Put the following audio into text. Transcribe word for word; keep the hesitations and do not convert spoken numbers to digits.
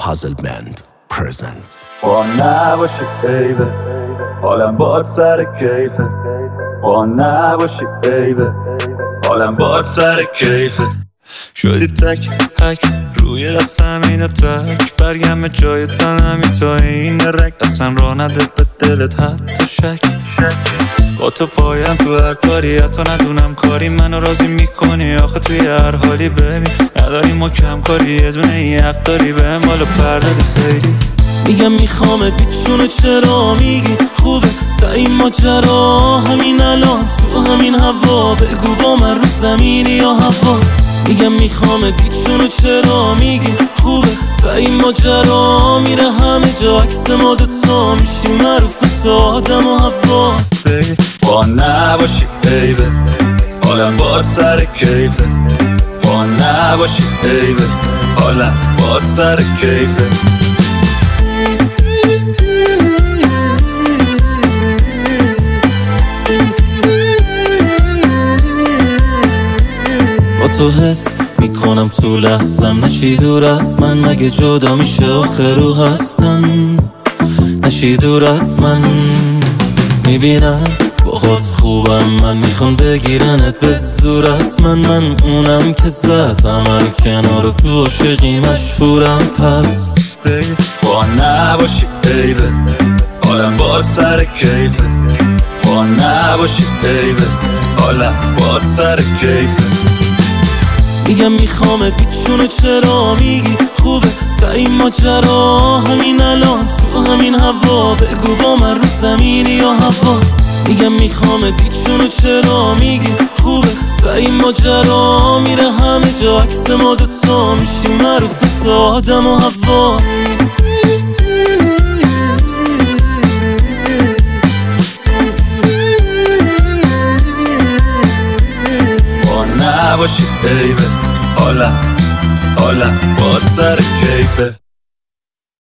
Puzzle Band presents. با نباشی بیبه حالم باد سر کیفه. با نباشی بیبه حالم باد سر کیفه. شدی تک هک روی دستم اینو تک برگم جای تنمی تا این رک اصلا را نده به دلت حتی شک. با تو پایم تو هر کاری حتی ندونم کاری منو راضی میکنی آخه توی هر حالی ببین نداری ما کم کاری یه دونه یه حق داری به هم بالا پرده خیلی میگم میخوامت بیچونه چرا میگی خوبه تا این ماجرا همین الان تو همین هوا بگو با من رو زمینی یا هوا. میگم میخوامت بیچونه چرا میگی خوبه تا این ماجرا میره همه جا عکس ما دوتا میشیم معروف مثل آدم و هوا. با نباشی بیبه حالم باد سر کیفه. با نباشی بیبه حالم باد سر کیفه. با تو حس میکنم تو لحظم نشی دور از من مگه جدا میشه آخر رو هستن نشی دور از من میبینم باهات خوبم من میخوام بگیرنت به زور از من من اونم که زدم هر کنار تو عاشقی مشهورم پس با نباشی بیبه حالم باد سر کیفه. با نباشی بیبه حالم باد سر کیفه. میگم میخوامت بیچونه چرا میگی خوبه تا این ماجرا همین الان تو همین هوا بگو با من رو زمینی یا هوا. میگم میخوامت بیچونه چرا میگی خوبه تا این ماجرا میره همه جا عکس ما دوتا میشیم معروف مثل آدم و هوا. با نباشی بیبه حالم حالم باد سر کیفه.